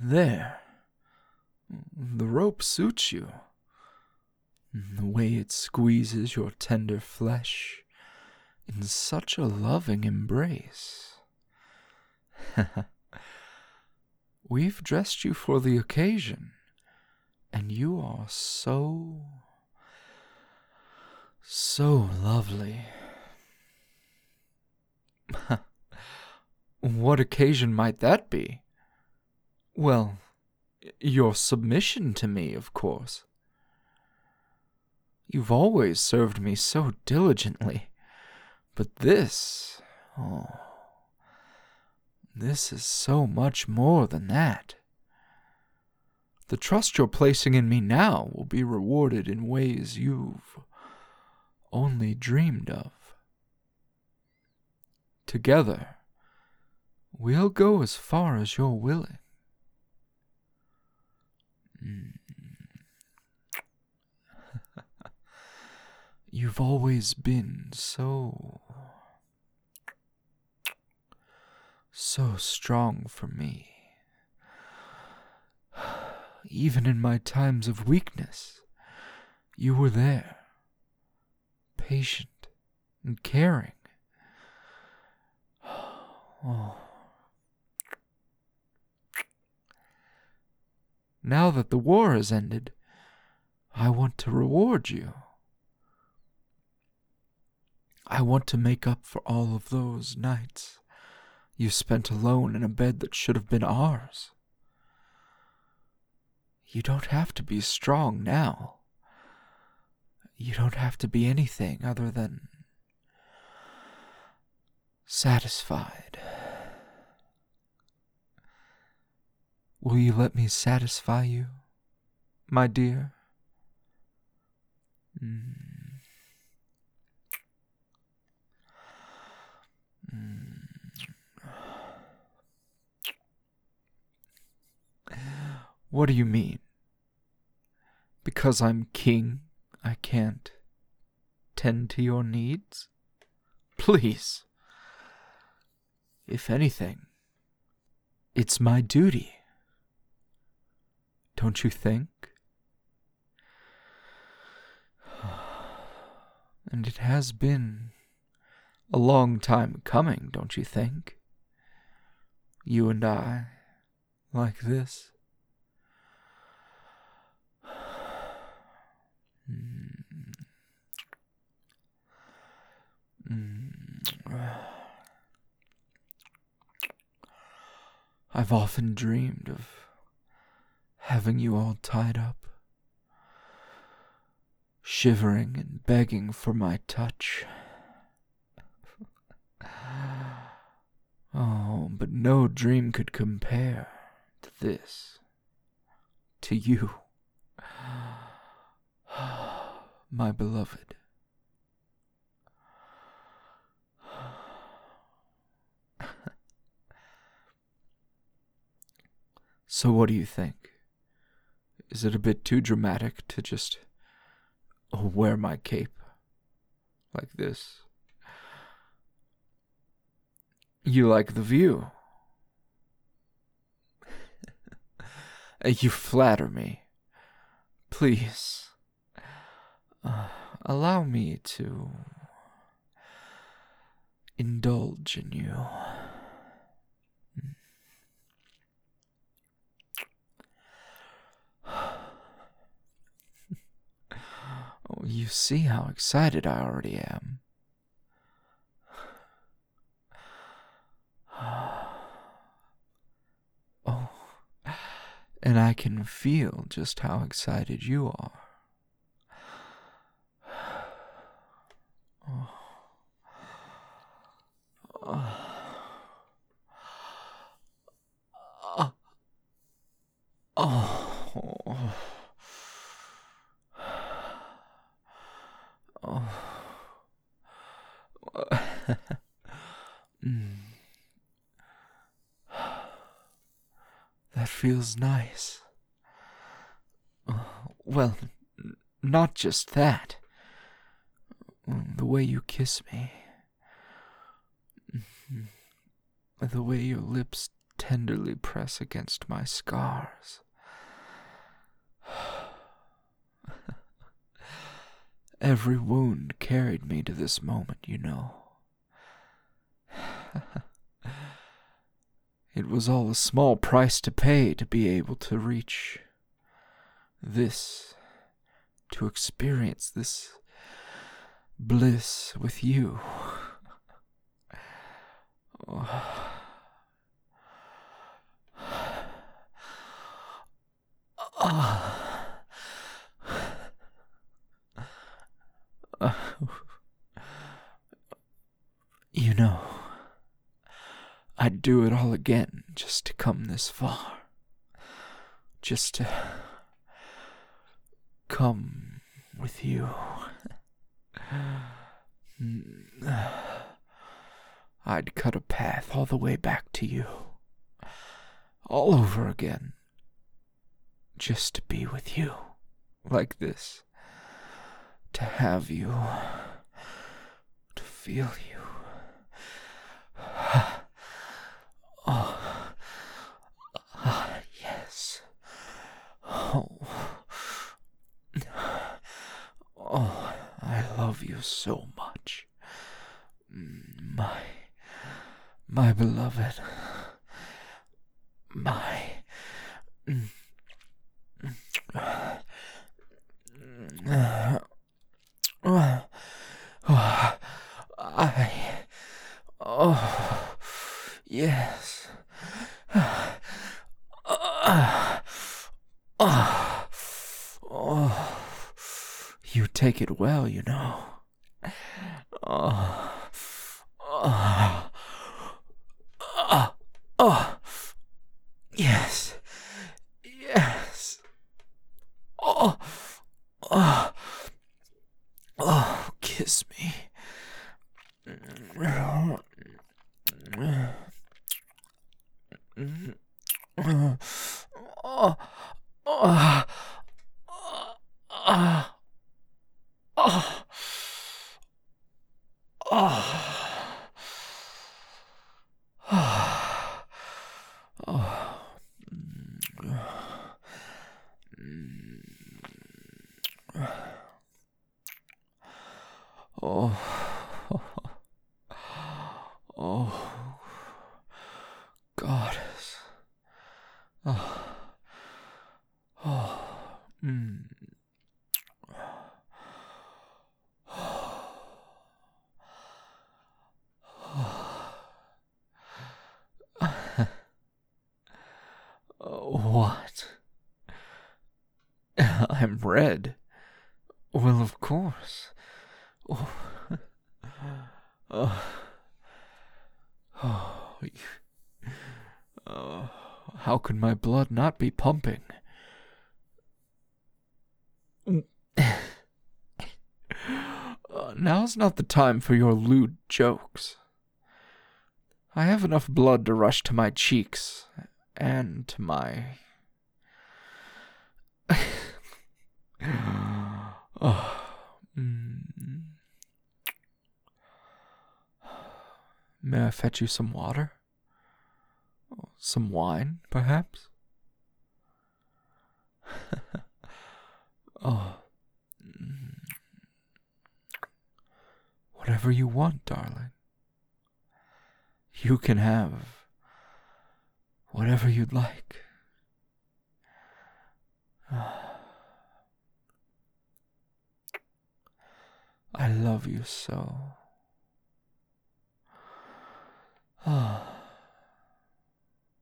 There. The rope suits you. The way it squeezes your tender flesh in such a loving embrace. We've dressed you for the occasion, and you are so lovely. What occasion might that be? Well, your submission to me, of course. You've always served me so diligently, but this is so much more than that. The trust you're placing in me now will be rewarded in ways you've only dreamed of. Together, we'll go as far as you're willing. You've always been so strong for me. Even in my times of weakness, you were there, patient and caring. Now that the war has ended, I want to reward you. I want to make up for all of those nights you spent alone in a bed that should have been ours. You don't have to be strong now. You don't have to be anything other than satisfied. Will you let me satisfy you, my dear? What do you mean? Because I'm king, I can't tend to your needs? Please. If anything, it's my duty. Don't you think? And it has been a long time coming, don't you think? You and I, like this. I've often dreamed of having you all tied up, shivering and begging for my touch. Oh, but no dream could compare to this, to you, my beloved. So what do you think? Is it a bit too dramatic to just wear my cape like this? You like the view? You flatter me. Please, allow me to indulge in you. Oh, you see how excited I already am. Oh, and I can feel just how excited you are. That feels nice. Well, not just that. The way you kiss me. The way your lips tenderly press against my scars. Every wound carried me to this moment, you know. It was all a small price to pay to be able to reach this, to experience this bliss with you. You know, I'd do it all again just to come this far. Just to come with you. I'd cut a path all the way back to you. All over again. Just to be with you. Like this. To have you. To feel you. Oh. Yes. Oh. Oh, I love you so much. My beloved. Oh, yes. Oh, you take it well, you know. Oh, oh, yes, yes. Oh, oh, oh, kiss me. Oh, oh, oh, oh, goddess. Oh, oh, What? I'm red. Well, of course. Oh, oh, oh, how can my blood not be pumping? Now's not the time for your lewd jokes. I have enough blood to rush to my cheeks and to my... May I fetch you some water? Some wine, perhaps? Oh. Whatever you want, darling. You can have whatever you'd like. I love you so.